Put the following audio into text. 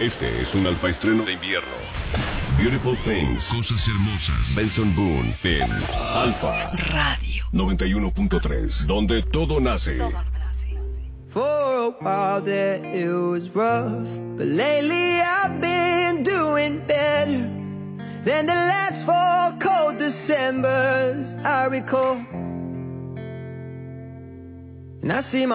Este es un alfa estreno de invierno. Beautiful Things. Cosas hermosas. Benson Boone en Alfa Radio 91.3, donde todo nace. For a while there it was rough, but lately I've been doing better than the last 4 cold Decembers I recall. And I see my